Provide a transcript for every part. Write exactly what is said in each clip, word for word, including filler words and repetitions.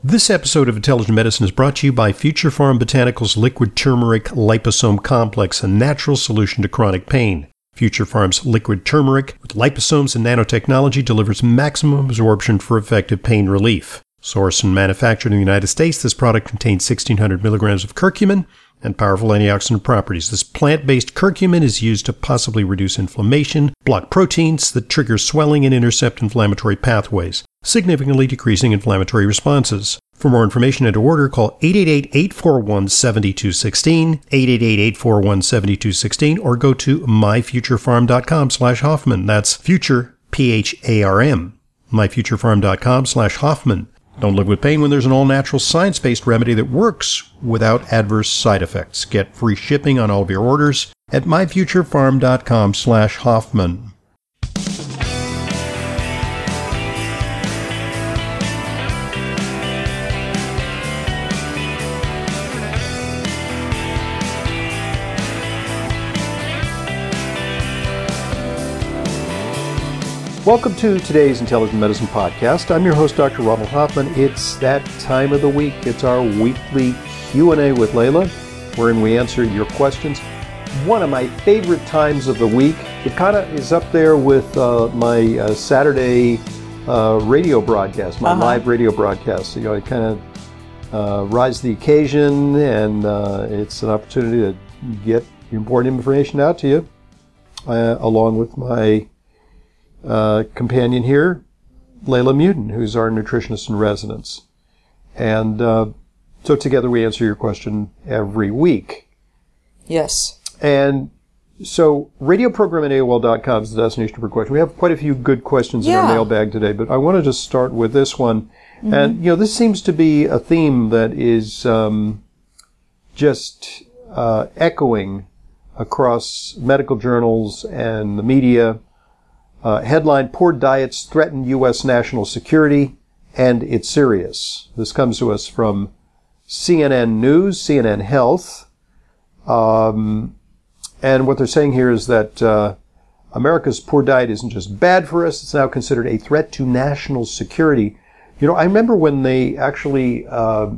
This episode of Intelligent Medicine is brought to you by Future Pharm Botanicals Liquid Turmeric Liposome Complex, a natural solution to chronic pain. Future Pharm's liquid turmeric with liposomes and nanotechnology delivers maximum absorption for effective pain relief. Sourced and manufactured in the United States, this product contains sixteen hundred milligrams of curcumin and powerful antioxidant properties. This plant-based curcumin is used to possibly reduce inflammation, block proteins that trigger swelling, and intercept inflammatory pathways, significantly decreasing inflammatory responses. For more information and to order, call eight eight eight, eight four one, seven two one six, eight eight eight, eight four one, seven two one six, or go to my future pharm dot com slash Hoffman. That's future, P H A R M, my future pharm dot com slash Hoffman. Don't live with pain when there's an all-natural, science-based remedy that works without adverse side effects. Get free shipping on all of your orders at my future pharm dot com slash Hoffman. Welcome to today's Intelligent Medicine Podcast. I'm your host, Doctor Ronald Hoffman. It's that time of the week. It's our weekly Q and A with Layla, wherein we answer your questions. One of my favorite times of the week. It kind of is up there with uh, my uh, Saturday uh, radio broadcast, my uh-huh. live radio broadcast. You know, it kind of uh, rise to the occasion, and uh, it's an opportunity to get important information out to you, uh, along with my Uh, companion here, Layla Muden, who's our nutritionist in residence. And uh, so together we answer your question every week. Yes. And so radio program at A O L dot com is the destination for questions. We have quite a few good questions yeah. in our mailbag today, but I want to just start with this one. Mm-hmm. And, you know, this seems to be a theme that is um, just uh, echoing across medical journals and the media. Uh, headline, Poor Diets Threaten U S National Security, and It's Serious. This comes to us from C N N News, C N N Health. Um, and what they're saying here is that uh, America's poor diet isn't just bad for us, it's now considered a threat to national security. You know, I remember when they actually uh,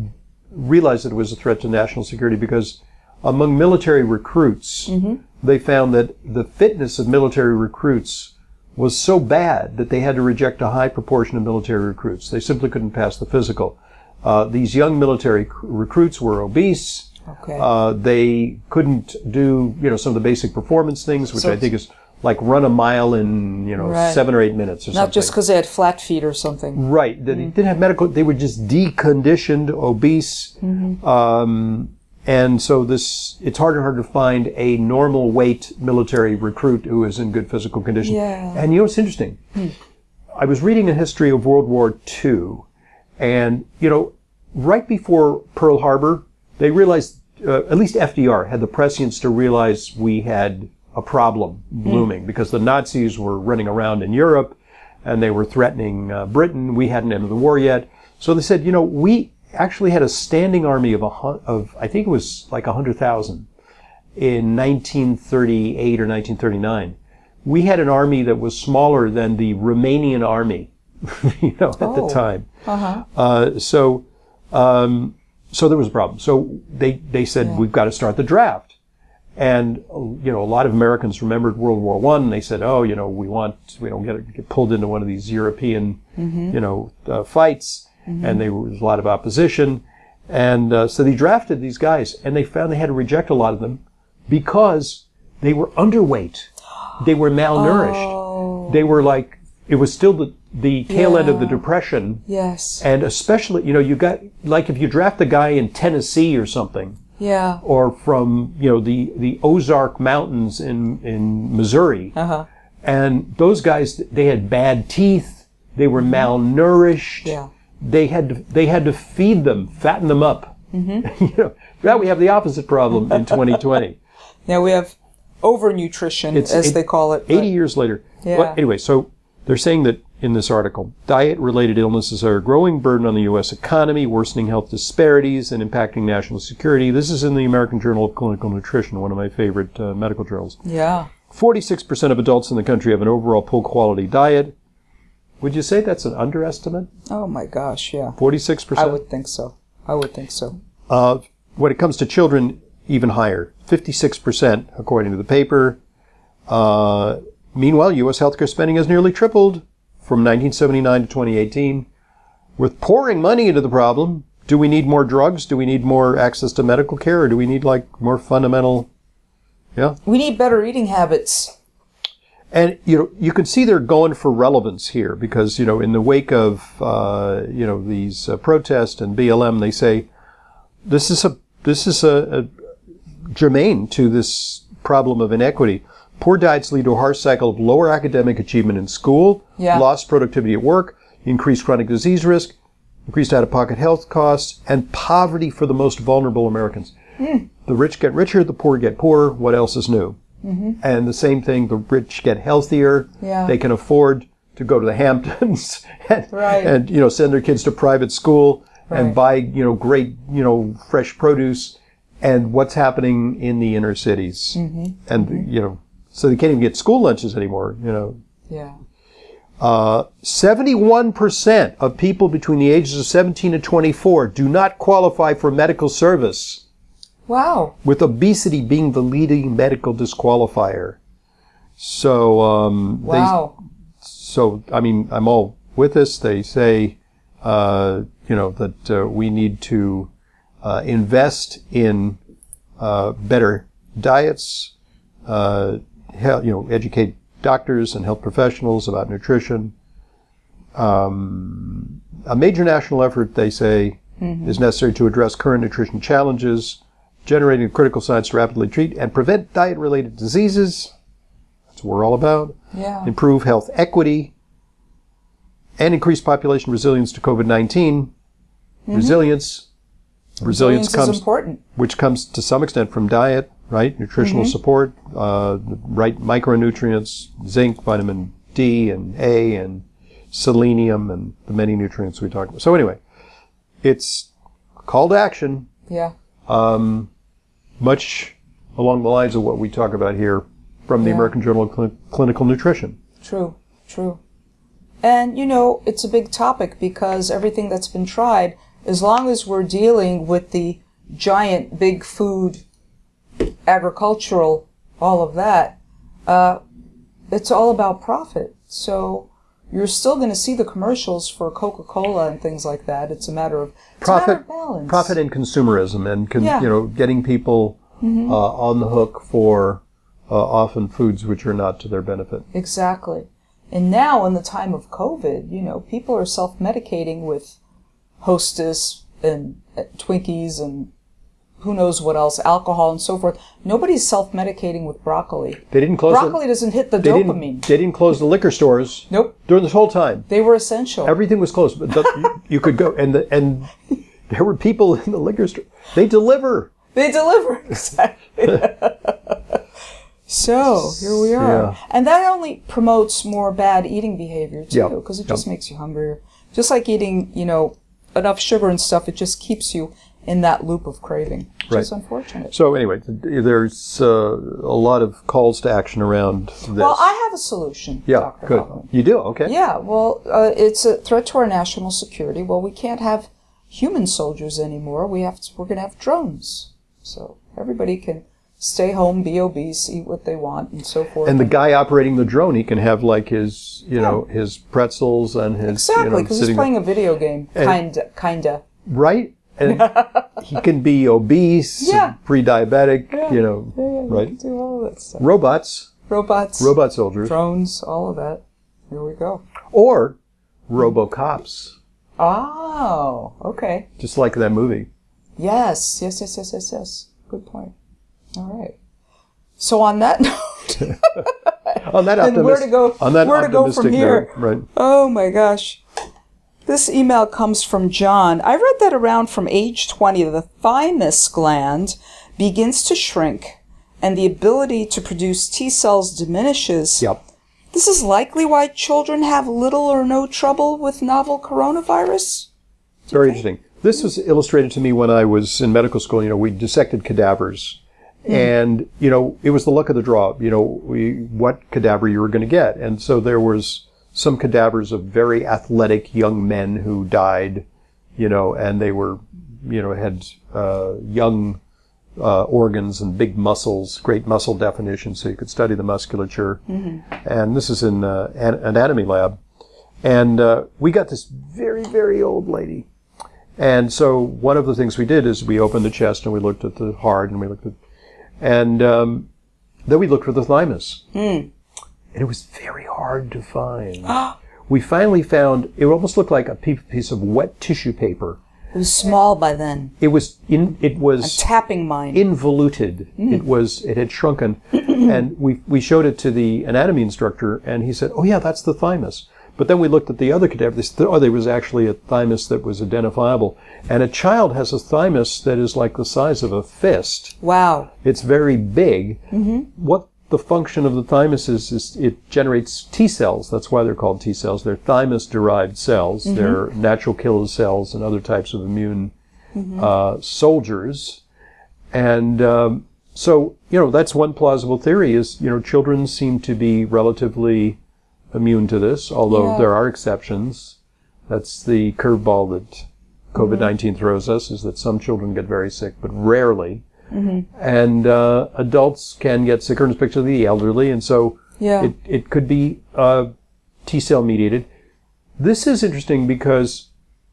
realized that it was a threat to national security because among military recruits, mm-hmm. they found that the fitness of military recruits was so bad that they had to reject a high proportion of military recruits. They simply couldn't pass the physical. Uh, these young military recruits were obese. Okay. Uh, they couldn't do, you know, some of the basic performance things, which so I think is like run a mile in, you know, right. seven or eight minutes or Not something. Not just because they had flat feet or something. Right. They mm-hmm. didn't have medical, they were just deconditioned, obese. Mm-hmm. Um, And so this, it's harder and harder to find a normal weight military recruit who is in good physical condition. Yeah. And you know, it's interesting. Hmm. I was reading a history of World War Two, and, you know, right before Pearl Harbor, they realized, uh, at least F D R had the prescience to realize we had a problem looming, hmm. because the Nazis were running around in Europe, and they were threatening uh, Britain. We hadn't ended the war yet. So they said, you know, we actually had a standing army of, a, of I think it was like one hundred thousand in nineteen thirty-eight or nineteen thirty-nine. We had an army that was smaller than the Romanian army, you know, at oh. the time. Uh-huh. Uh, so, um, so there was a problem. So they, they said, yeah. we've got to start the draft. And, you know, a lot of Americans remembered World War One, and they said, oh, you know, we want, we don't get, get pulled into one of these European, mm-hmm. you know, uh, fights. Mm-hmm. And there was a lot of opposition. And uh, so they drafted these guys, and they found they had to reject a lot of them because they were underweight. They were malnourished. Oh. They were like, it was still the, the tail yeah. end of the Depression. Yes. And especially, you know, you got, like if you draft a guy in Tennessee or something. Yeah. Or from, you know, the, the Ozark Mountains in, in Missouri. Uh-huh. And those guys, they had bad teeth. They were malnourished. Yeah. They had to, they had to feed them, fatten them up. Mm-hmm. You know, now we have the opposite problem in twenty twenty. Now we have overnutrition, it's as eight, they call it. eighty years later. Yeah. Well, anyway, so they're saying that in this article, diet-related illnesses are a growing burden on the U S economy, worsening health disparities, and impacting national security. This is in the American Journal of Clinical Nutrition, one of my favorite uh, medical journals. Yeah. forty-six percent of adults in the country have an overall poor quality diet. Would you say that's an underestimate? Oh my gosh, yeah. forty-six percent? I would think so. I would think so. Uh, when it comes to children, even higher. fifty-six percent, according to the paper. Uh, meanwhile, U S healthcare spending has nearly tripled from nineteen seventy-nine to twenty eighteen. With pouring money into the problem, do we need more drugs? Do we need more access to medical care? Or do we need, like, more fundamental... Yeah? We need better eating habits. And, you know, you can see they're going for relevance here because, you know, in the wake of, uh, you know, these uh, protests and B L M, they say, this is a, this is a, a germane to this problem of inequity. Poor diets lead to a harsh cycle of lower academic achievement in school, yeah. lost productivity at work, increased chronic disease risk, increased out-of-pocket health costs, and poverty for the most vulnerable Americans. Mm. The rich get richer, the poor get poorer. What else is new? Mm-hmm. And the same thing, the rich get healthier. Yeah. They can afford to go to the Hamptons and, right. and, you know, send their kids to private school right. and buy, you know, great, you know, fresh produce. And what's happening in the inner cities. Mm-hmm. And, mm-hmm. you know, so they can't even get school lunches anymore, you know. Yeah. Uh, seventy-one percent of people between the ages of seventeen and twenty-four do not qualify for medical service. Wow. With obesity being the leading medical disqualifier. So, um, wow. They, so, I mean, I'm all with this. They say, uh, you know, that uh, we need to uh, invest in uh, better diets, uh, he- you know, educate doctors and health professionals about nutrition. Um, a major national effort, they say, mm-hmm. is necessary to address current nutrition challenges, generating critical science to rapidly treat and prevent diet-related diseases. That's what we're all about. Yeah. Improve health equity and increase population resilience to COVID nineteen. Mm-hmm. Resilience. Resilience, resilience comes, is important. which comes to some extent from diet, right? Nutritional mm-hmm. support, uh, the right micronutrients, zinc, vitamin D and A and selenium and the many nutrients we talked about. So anyway, it's a call to action. Yeah. Um, much along the lines of what we talk about here from the yeah. American Journal of Cl- Clinical Nutrition. True, true. And, you know, it's a big topic because everything that's been tried, as long as we're dealing with the giant big food, agricultural, all of that, uh, it's all about profit. So you're still going to see the commercials for Coca-Cola and things like that. It's a matter of, it's profit, a matter of balance. Profit and consumerism and, con- yeah. you know, getting people mm-hmm. uh, on the hook for uh, often foods which are not to their benefit. Exactly. And now in the time of COVID, you know, people are self-medicating with Hostess and uh, Twinkies and who knows what else, alcohol and so forth. Nobody's self-medicating with broccoli. They didn't close Broccoli the, doesn't hit the they dopamine. Didn't, they didn't close the liquor stores. Nope. During this whole time. They were essential. Everything was closed. But the, you, you could go, and the, and there were people in the liquor store. They deliver. They deliver, exactly. So, here we are. Yeah. And that only promotes more bad eating behavior, too, yep. because it yep. just makes you hungrier. Just like eating, you know, enough sugar and stuff, it just keeps you in that loop of craving, which right. is unfortunate. So anyway, there's uh, a lot of calls to action around this. Well, I have a solution, yeah, Doctor good. Hoffman. You do? Okay. Yeah, well, uh, it's a threat to our national security. Well, we can't have human soldiers anymore. We have to, we're going to have drones. So everybody can stay home, be obese, eat what they want, and so forth. And the guy operating the drone, he can have like his, you yeah. know, his pretzels and his, exactly, because you know, he's playing a video game, and, kinda, kinda. Right, and he can be obese, yeah. pre-diabetic, yeah. you know, yeah, yeah, right? Can do all of that stuff. Robots, robots, robot soldiers, drones, all of that. Here we go. Or RoboCops. Oh, okay. Just like that movie. Yes, yes, yes, yes, yes, yes. Good point. All right. So on that note, on that and where to go? On that where to go from here? Note, right. Oh my gosh. This email comes from John. I read that around from age twenty, the thymus gland begins to shrink and the ability to produce T cells diminishes. Yep. This is likely why children have little or no trouble with novel coronavirus? Very interesting. This was illustrated to me when I was in medical school. You know, we dissected cadavers. Mm. And, you know, it was the luck of the draw, you know, we, what cadaver you were going to get. And so there was some cadavers of very athletic young men who died, you know, and they were, you know, had uh, young uh, organs and big muscles, great muscle definition, so you could study the musculature. Mm-hmm. And this is in uh, an anatomy lab. And uh, we got this very, very old lady. And so one of the things we did is we opened the chest and we looked at the heart and we looked at, and um, then we looked for the thymus. Mm. And it was very hard to find. We finally found, it almost looked like a piece of wet tissue paper. It was small by then. It was in, it was a tapping mine. Involuted. Mm. It was, it had shrunken. And we, we showed it to the anatomy instructor and he said, oh yeah, that's the thymus. But then we looked at the other cadavers. Oh, there was actually a thymus that was identifiable. And a child has a thymus that is like the size of a fist. Wow. It's very big. Mm-hmm. What the function of the thymus is, is it generates T cells. That's why they're called T cells. They're thymus-derived cells. Mm-hmm. They're natural killer cells and other types of immune mm-hmm. uh, soldiers. And um, so, you know, that's one plausible theory is, you know, children seem to be relatively immune to this, although yeah. there are exceptions. That's the curveball that COVID nineteen mm-hmm. throws us, is that some children get very sick, but rarely. Mm-hmm. And uh, adults can get sicker, and especially the elderly, and so yeah. it, it could be uh, T-cell mediated. This is interesting because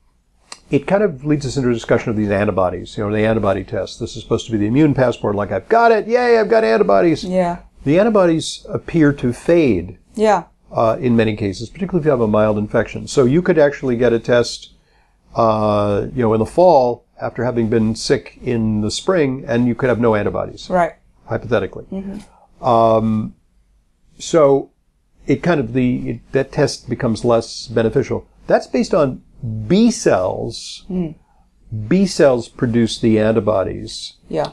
it kind of leads us into a discussion of these antibodies, you know, the antibody test. This is supposed to be the immune passport, like, I've got it, yay, I've got antibodies. Yeah. The antibodies appear to fade. Yeah. Uh, in many cases, particularly if you have a mild infection. So you could actually get a test, uh, you know, in the fall after having been sick in the spring, and you could have no antibodies. Right. Hypothetically. Mm-hmm. Um, so it kind of, the, it, that test becomes less beneficial. That's based on B cells. Mm. B cells produce the antibodies. Yeah.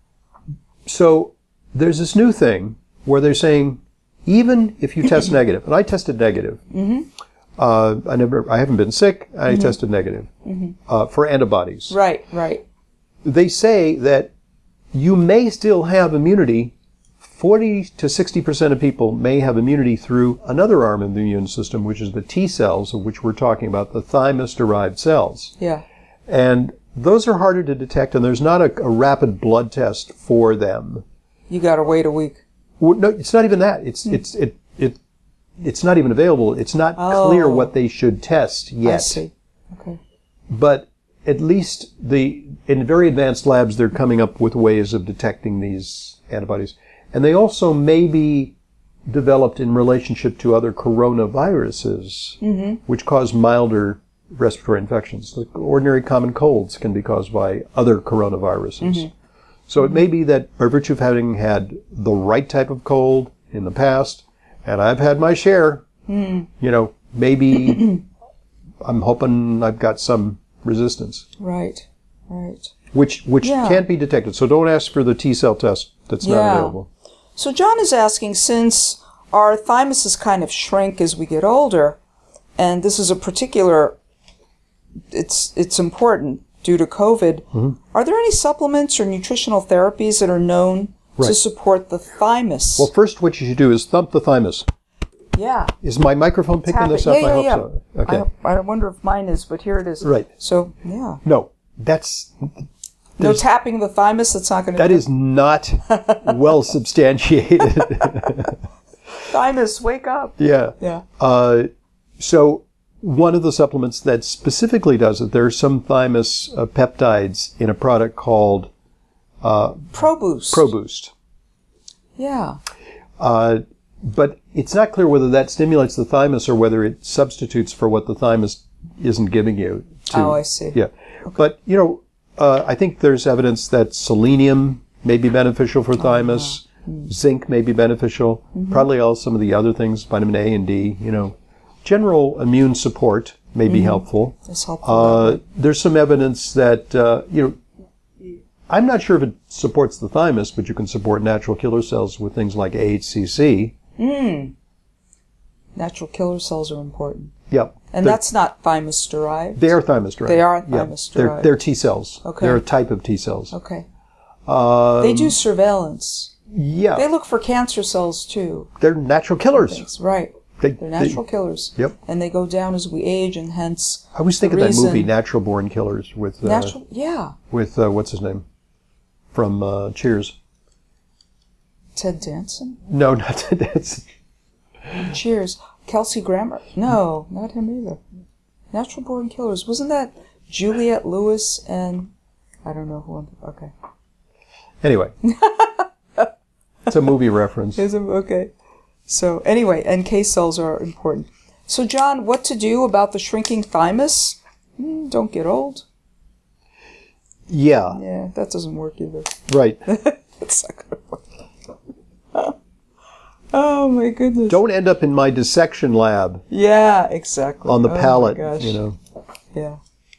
So there's this new thing where they're saying, even if you test negative, and I tested negative, mm-hmm. uh, I never, I haven't been sick, I mm-hmm. tested negative mm-hmm. uh, for antibodies. Right, right. They say that you may still have immunity. forty to sixty percent of people may have immunity through another arm of the immune system, which is the T cells, of which we're talking about, the thymus-derived cells. Yeah. And those are harder to detect, and there's not a, a rapid blood test for them. You got to wait a week. Well, no, it's not even that. It's mm. it's it it it's not even available. It's not oh. clear what they should test yet. I see. Okay. But at least the in very advanced labs, they're coming up with ways of detecting these antibodies, and they also may be developed in relationship to other coronaviruses, mm-hmm. which cause milder respiratory infections. Like ordinary common colds can be caused by other coronaviruses. Mm-hmm. So it may be that by virtue of having had the right type of cold in the past, and I've had my share, mm. you know, maybe I'm hoping I've got some resistance. Right, right. Which which yeah. can't be detected. So don't ask for the T-cell test that's yeah. not available. So John is asking, since our thymuses kind of shrink as we get older, and this is a particular, it's it's important, due to COVID, mm-hmm. are there any supplements or nutritional therapies that are known right. to support the thymus? Well, first what you should do is thump the thymus. Yeah. Is my microphone picking this up? Yeah, yeah, I hope yeah. so. Okay. I, I wonder if mine is, but here it is. Right. So, yeah. No, that's... No tapping the thymus, that's not going to That do. is not well substantiated. Thymus, wake up. Yeah. Yeah. Uh, so... One of the supplements that specifically does it, there are some thymus uh, peptides in a product called uh, ProBoost. ProBoost. Yeah. Uh, but it's not clear whether that stimulates the thymus or whether it substitutes for what the thymus isn't giving you. To, oh, I see. Yeah. Okay. But, you know, uh, I think there's evidence that selenium may be beneficial for thymus. Oh, yeah. mm. Zinc may be beneficial. Mm-hmm. Probably all some of the other things, vitamin A and D, you know. General immune support may be mm-hmm. helpful. It's helpful. Uh, there's some evidence that, uh, you know, I'm not sure if it supports the thymus, but you can support natural killer cells with things like A H C C. Mm. Natural killer cells are important. Yep. And they're, that's not thymus-derived? They are thymus-derived. They are yep. thymus-derived. They're, they're T cells. Okay. They're a type of T cells. Okay. Um, they do surveillance. Yeah. They look for cancer cells, too. They're natural killers. Right. They, They're natural they, killers. Yep. And they go down as we age, and hence I was thinking the that reason, movie, Natural Born Killers, with uh, natural, yeah, with uh, what's his name from uh, Cheers. Ted Danson. No, not Ted Danson. Cheers. Kelsey Grammer. No, not him either. Natural Born Killers. Wasn't that Juliette Lewis and I don't know who. I'm, okay. Anyway, it's a movie reference. Is it okay? So anyway, N K cells are important. So John, what to do about the shrinking thymus? Mm, don't get old. Yeah. Yeah, that doesn't work either. Right. That's not gonna work. Oh my goodness. Don't end up in my dissection lab. Yeah, exactly. On the oh palate, my gosh. you know. Yeah.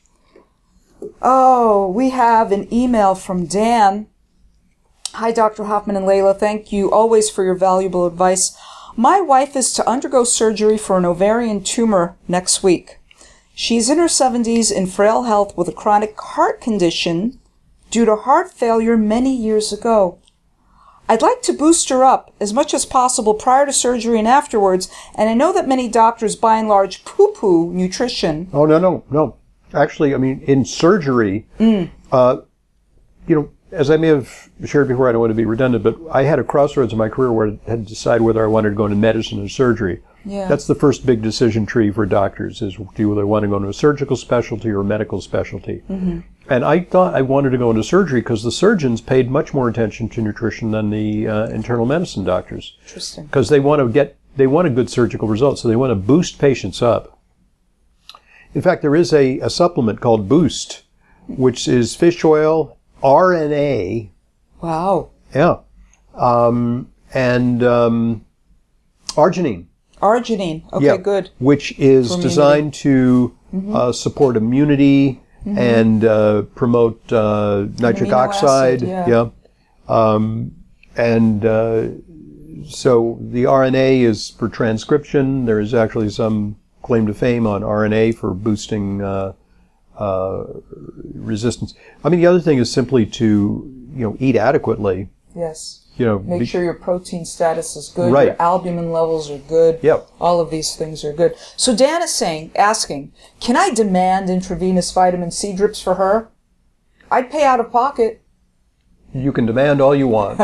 Oh, we have an email from Dan. Hi, Doctor Hoffman and Layla. Thank you always for your valuable advice. My wife is to undergo surgery for an ovarian tumor next week. She's in her seventies in frail health with a chronic heart condition due to heart failure many years ago. I'd like to boost her up as much as possible prior to surgery and afterwards, and I know that many doctors by and large poo-poo nutrition. Oh, no, no, no. Actually, I mean, in surgery, Mm. uh, you know, as I may have shared before, I don't want to be redundant, but I had a crossroads in my career where I had to decide whether I wanted to go into medicine or surgery. Yeah. That's the first big decision tree for doctors, is do you either want to go into a surgical specialty or a medical specialty? Mm-hmm. And I thought I wanted to go into surgery because the surgeons paid much more attention to nutrition than the uh, internal medicine doctors. Interesting. Because they want to get, they want a good surgical result, so they want to boost patients up. In fact, there is a, a supplement called Boost, which is fish oil, R N A. Wow. Yeah. Um, and um, arginine. Arginine. Okay, yeah, good. Which is For designed to mm-hmm. uh, support immunity mm-hmm. and uh, promote uh, nitric Amino oxide. acid, yeah. yeah. Um, and uh, so the R N A is for transcription. There is actually some claim to fame on R N A for boosting uh, uh, resistance. I mean, the other thing is simply to, you know, eat adequately. Yes. You know, Make be, sure your protein status is good, right. your albumin levels are good. Yep. All of these things are good. So Dan is saying, asking, can I demand intravenous vitamin C drips for her? I'd pay out of pocket. You can demand all you want.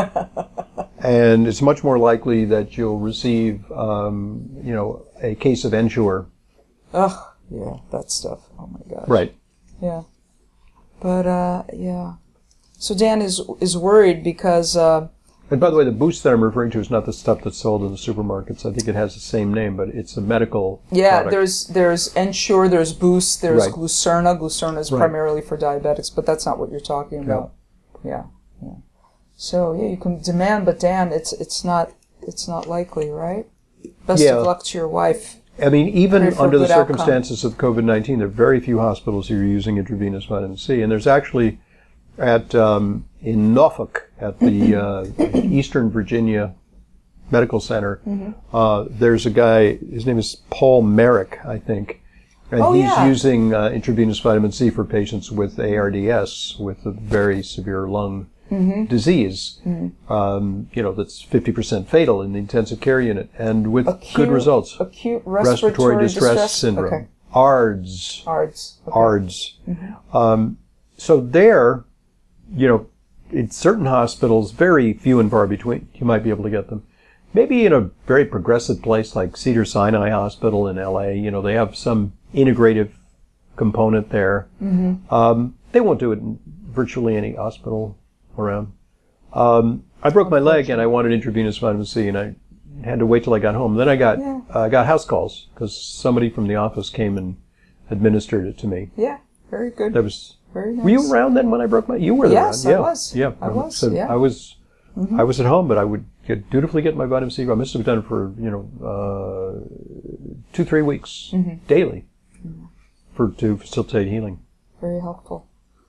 And it's much more likely that you'll receive, um, you know, a case of Ensure. Ugh, yeah, that stuff. Oh my gosh. Right. Yeah. But, uh, yeah. So Dan is is worried because... Uh, and by the way, the Boost that I'm referring to is not the stuff that's sold in the supermarkets. I think it has the same name, but it's a medical Yeah, product. there's there's Ensure, there's Boost, there's Right. Glucerna. Glucerna is Right. primarily for diabetics, but that's not what you're talking about. Yeah. yeah. So, yeah, you can demand, but Dan, it's it's not it's not likely, right? Best Yeah. of luck to your wife. I mean, even Pray for under the good outcome. circumstances of COVID nineteen, there are very few hospitals who are using intravenous vitamin C. And there's actually, at um, in Norfolk, at the uh, Eastern Virginia Medical Center, Mm-hmm. uh, there's a guy, his name is Paul Merrick, I think. And Oh, he's yeah. using uh, intravenous vitamin C for patients with A R D S, with a very severe lung Mm-hmm. disease, Mm-hmm. um, you know, that's fifty percent fatal in the intensive care unit, and with Acute, good results. Acute respiratory, distress, syndrome. Okay. A R D S. A R D S. Okay. A R D S. Mm-hmm. Um, so there, you know, in certain hospitals, very few and far between, you might be able to get them. Maybe in a very progressive place like Cedars-Sinai Hospital in L A, you know, they have some integrative component there. Mm-hmm. Um, they won't do it in virtually any hospital around. Um, I broke my leg and I wanted intravenous vitamin C, and I had to wait till I got home. Then I got Yeah. uh, got house calls because somebody from the office came and administered it to me. Yeah, very good. That was. Very nice. Were you around then when I broke my? You were Yes, around. I Yeah. was. Yeah, I was, So yeah. I was. Mm-hmm. I was at home, but I would get, dutifully get my vitamin C. I must have done it for you know uh, two, three weeks Mm-hmm. daily for to facilitate healing. Very helpful.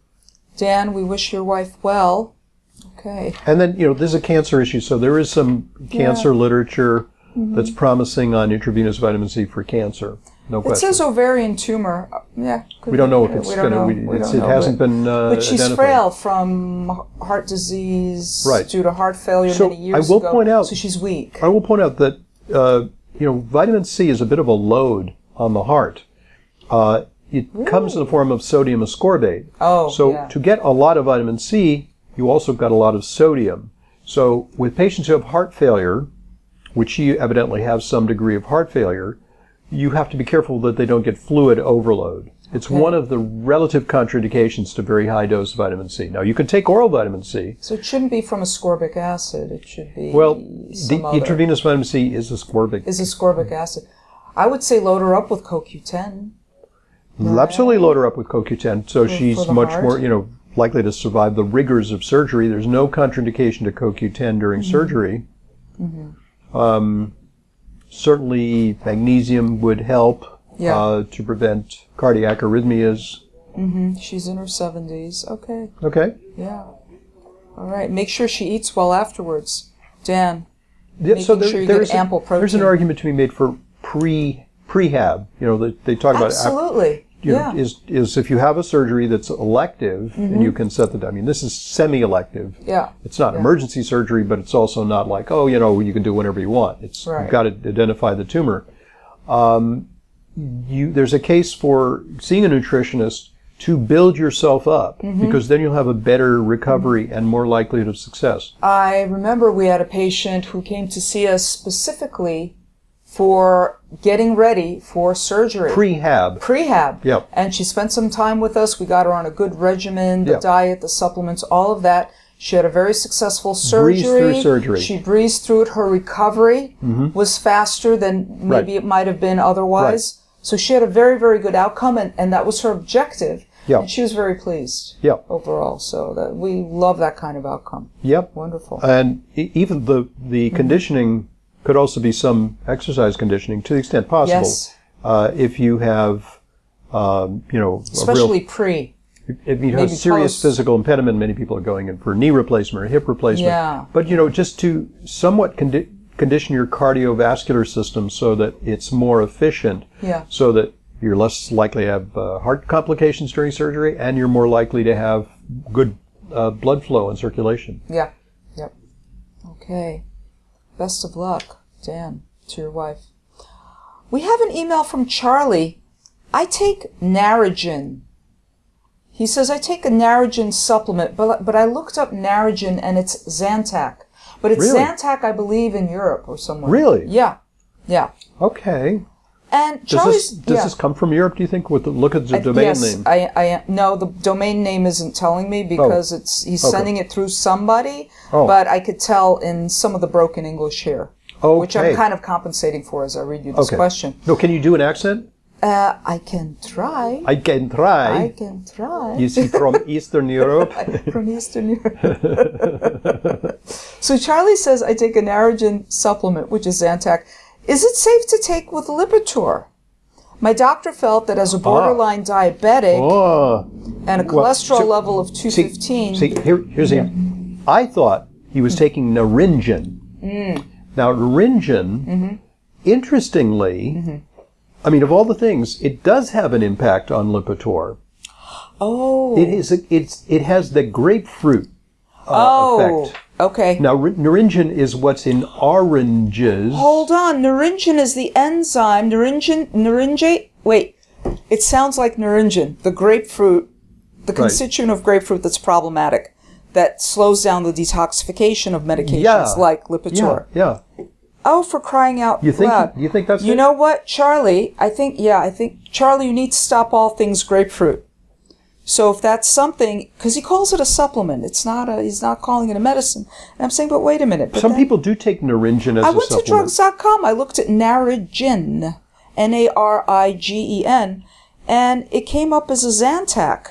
Dan, we wish your wife well. Okay. And then, you know, there's a cancer issue, so there is some cancer Yeah. literature Mm-hmm. that's promising on intravenous vitamin C for cancer. No It question. says ovarian tumor. Uh, Yeah. could we don't be. know if Yeah, it's we don't going know. to. We It don't know, hasn't but, been uh, But she's identified. frail from heart disease Right. due to heart failure So many years I will ago. point out- So she's weak. I will point out that uh, you know, vitamin C is a bit of a load on the heart. Uh, it Ooh. comes in the form of sodium ascorbate. Oh, so yeah. to get a lot of vitamin C, you also got a lot of sodium. So with patients who have heart failure, which you evidently have some degree of heart failure, you have to be careful that they don't get fluid overload. It's okay. one of the relative contraindications to very high dose vitamin C. Now, you can take oral vitamin C. So it shouldn't be from ascorbic acid. It should be Well, some the other. intravenous vitamin C is ascorbic. Is ascorbic acid. I would say load her up with C O Q ten. Right. Absolutely load her up with C O Q ten, so for, she's for much heart. more, you know, likely to survive the rigors of surgery. There's no contraindication to C O Q ten during mm-hmm. surgery. Mm-hmm. Um, certainly magnesium would help. Yeah. Uh, to prevent cardiac arrhythmias. Mm-hmm. She's in her seventies. Okay. Okay. Yeah. All right. Make sure she eats well afterwards, Dan. Yeah, making so there, sure you there's get ample a, protein. There's an argument to be made for pre prehab. You know, they, they talk about absolutely. You yeah. know, is is if you have a surgery that's elective mm-hmm. and you can set the. I mean, this is semi-elective. Yeah. It's not yeah. emergency surgery, but it's also not like, oh, you know, you can do whatever you want. It's right. you've got to identify the tumor. Um, You, there's a case for seeing a nutritionist to build yourself up mm-hmm. because then you'll have a better recovery mm-hmm. and more likelihood of success. I remember we had a patient who came to see us specifically for getting ready for surgery. Prehab. Prehab. Yep. And she spent some time with us. We got her on a good regimen, the yep. diet, the supplements, all of that. She had a very successful surgery. Breezed through surgery. She breezed through it. Her recovery mm-hmm. was faster than maybe right. it might have been otherwise. Right. So she had a very, very good outcome, and, and that was her objective. Yep. And she was very pleased yep. overall. So that we love that kind of outcome. Yep. Wonderful. And e- even the, the mm-hmm. conditioning could also be some exercise conditioning to the extent possible. Yes. Uh, if you have, um, you know, especially a real, pre. If you have a serious post. physical impediment, many people are going in for knee replacement or hip replacement. Yeah. But, you know, just to somewhat condi- condition your cardiovascular system so that it's more efficient, yeah. so that you're less likely to have uh, heart complications during surgery and you're more likely to have good uh, blood flow and circulation. Yeah. Yep. Okay. Best of luck, Dan, to your wife. We have an email from Charlie. I take Naragen. He says, I take a Naragen supplement, but but I looked up Naragen and it's Zantac. But it's really? Zantac, I believe, in Europe or somewhere. Really? Yeah. Yeah. Okay. And does Charlie's... this, does yeah. this come from Europe, do you think? With the, look at the I, domain yes, name. I, I, no, the domain name isn't telling me because oh. it's he's okay. sending it through somebody, oh. but I could tell in some of the broken English here, okay. which I'm kind of compensating for as I read you this okay. question. No, can you do an accent? Uh, I can try. I can try. I can try. You see, from Eastern Europe? From Eastern Europe. So Charlie says, I take a Naragen supplement, which is Zantac. Is it safe to take with Lipitor? My doctor felt that as a borderline ah. diabetic oh. and a cholesterol well, so, level of two fifteen... See, see here, here's yeah. the... I thought he was mm. taking Naringen. Mm. Now, Naringen, mm-hmm. interestingly... Mm-hmm. I mean, of all the things, it does have an impact on Lipitor. Oh. It is. A, it's. It has the grapefruit uh, oh, effect. Okay. Now, Naringen is what's in oranges. Hold on. Naringen is the enzyme. Naringen. Naringe. Wait. It sounds like naringen, the grapefruit, the constituent right. of grapefruit that's problematic, that slows down the detoxification of medications yeah. like Lipitor. Yeah. Yeah. Oh, for crying out you think, loud. You think that's You it? know what, Charlie? I think, yeah, I think, Charlie, you need to stop all things grapefruit. So if that's something, because he calls it a supplement. It's not a, he's not calling it a medicine. And I'm saying, but wait a minute. But Some then, people do take Naringen as I a went supplement. to drugs dot com. I looked at Narigen, N A R I G E N, and it came up as a Zantac.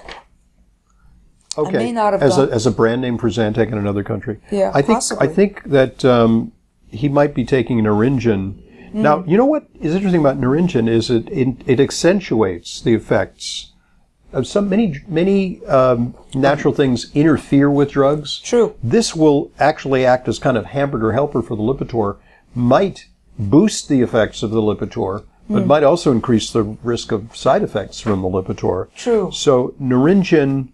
Okay. I may not have as done, a as a brand name for Zantac in another country. Yeah, I think possibly. I think that um, he might be taking Naringen. Mm. Now, you know what is interesting about Naringen is it it, it accentuates the effects of some many many um, natural things interfere with drugs. True. This will actually act as kind of hamburger helper for the Lipitor. Might boost the effects of the Lipitor, but mm. might also increase the risk of side effects from the Lipitor. True. So Naringen.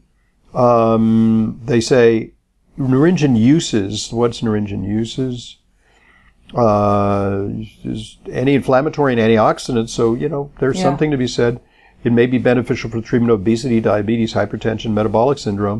Um, they say Naringen uses, what's Naringen uses? uh, is anti-inflammatory and antioxidant. So, you know, there's Yeah. something to be said. It may be beneficial for the treatment of obesity, diabetes, hypertension, metabolic syndrome.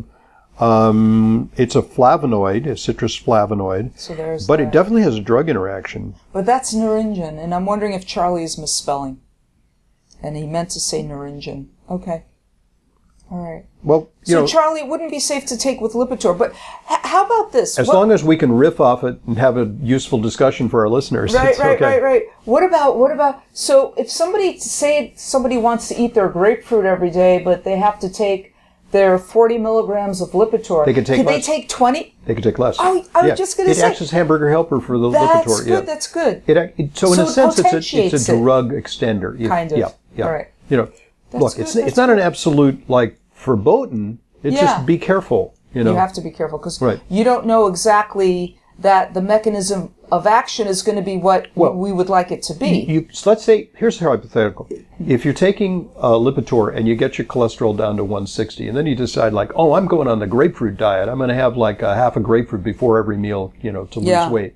Um, it's a flavonoid, a citrus flavonoid, So there's but that. it definitely has a drug interaction. But that's naringin, and I'm wondering if Charlie is misspelling. And he meant to say naringin. Okay. All right. Well, you So, know, Charlie, it wouldn't be safe to take with Lipitor. But h- how about this? as What- long as we can riff off it and have a useful discussion for our listeners, Right, it's right, okay. right, right. What about, what about, so if somebody, say somebody wants to eat their grapefruit every day, but they have to take their forty milligrams of Lipitor. They could take Could less. they take twenty? They could take less. Oh, I was Yeah. just gonna it say- acts as hamburger helper for the That's Lipitor. good, yeah. that's good. It, ac- it so in So a it sense it's a potentiates it's a it. drug extender. Yeah, Kind of. Yeah. Yeah. All right. You know, That's look, good, it's that's it's not an absolute like verboten. It's Yeah. just be careful. You know. You have to be careful because Right. you don't know exactly that the mechanism of action is going to be what Well, we would like it to be. You, so let's say, here's a hypothetical. If you're taking uh, Lipitor and you get your cholesterol down to one sixty, and then you decide like, oh, I'm going on the grapefruit diet. I'm going to have like a half a grapefruit before every meal, you know, to lose Yeah. weight.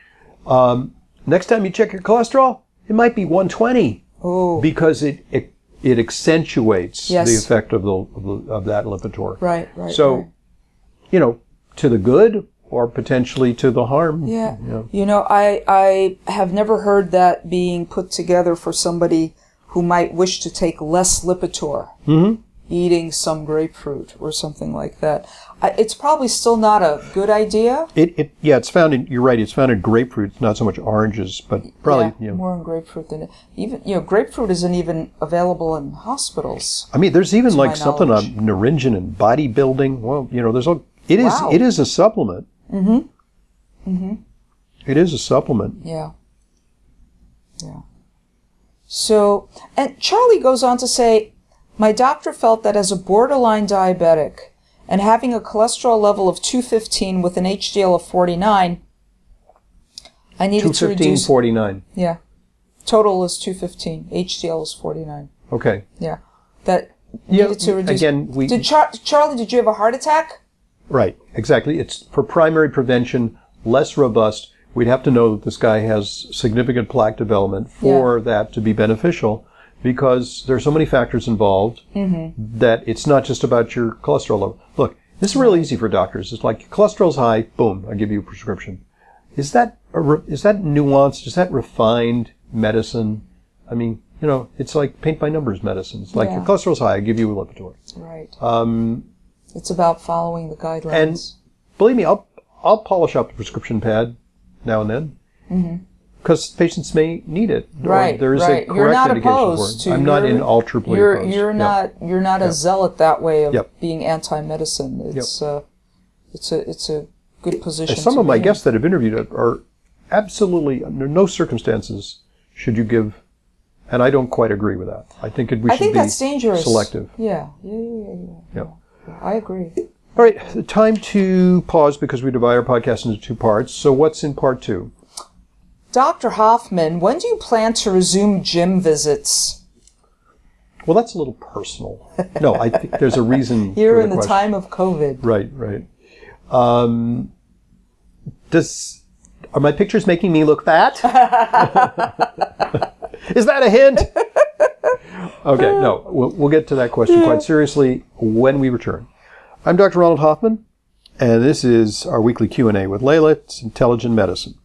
Um, next time you check your cholesterol, it might be one twenty Oh, because it it, it accentuates Yes. the effect of the, of the of that Lipitor. right, right. So, right. you know, to the good or potentially to the harm. Yeah. You know. You know, I I have never heard that being put together for somebody who might wish to take less Lipitor, Mm-hmm. eating some grapefruit or something like that. I, it's probably still not a good idea. It, it yeah, it's found in, you're right, it's found in grapefruit, not so much oranges, but probably, yeah, you know. more in grapefruit than even you know grapefruit isn't even available in hospitals. I mean, there's even to like my something on knowledge. naringin and bodybuilding. Well, you know, there's all, it is, Wow. it is a supplement. Mm-hmm. Mm-hmm. It is a supplement. Yeah. Yeah. So, and Charlie goes on to say, my doctor felt that as a borderline diabetic and having a cholesterol level of two fifteen with an H D L of forty-nine, I needed to two fifteen reduce. forty-nine. Yeah. Total is two fifteen. H D L is forty-nine. Okay. Yeah. That Yeah, needed to reduce. again, we- Did Char- Charlie, did you have a heart attack? Right, exactly. It's for primary prevention, less robust. We'd have to know that this guy has significant plaque development for that to be beneficial, because there are so many factors involved that it's not just about your cholesterol level. Look, this is real easy for doctors. It's like your cholesterol's high, boom, I give you a prescription. Is that a re- is that nuanced? Is that refined medicine? I mean, you know, it's like paint by numbers medicine. It's like Yeah. your cholesterol's high, I give you a Lipitor. Right. Um, It's about following the guidelines. And believe me, I'll I'll polish up the prescription pad now and then, because patients may need it. Or Right, there is right. a correct You're not indication opposed for it. to. I'm not you're- in ultra-bly You're opposed. you're Yep. not you're not a zealot that way of Yep. being anti-medicine. It's uh, it's a it's a good position. Some to of my be in. guests that have interviewed it are absolutely under no circumstances should you give, and I don't quite agree with that. I think it, we I should think be that's dangerous. selective. Yeah, yeah, yeah, yeah. yeah. Yep. yeah. I agree. All right, time to pause because we divide our podcast into two parts. So what's in part two? Doctor Hoffman, when do you plan to resume gym visits? Well, that's a little personal. No, I think there's a reason Here for in the question. time of COVID. Right, right. Um, does are my pictures making me look fat? Is that a hint? Okay, no. We'll, we'll get to that question quite seriously when we return. I'm Doctor Ronald Hoffman, and this is our weekly Q and A with Layla. It's Intelligent Medicine.